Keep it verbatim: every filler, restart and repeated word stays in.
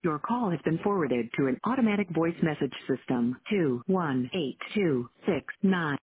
Your call has been forwarded to an automatic voice message system. two one eight two six nine